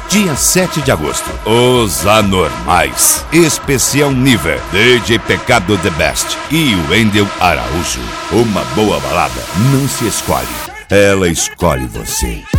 dia 7 de agosto. Os Anormais, especial nível, DJ Pecado The Best e o Wendel Araújo. Uma boa balada não se escolhe, ela escolhe você.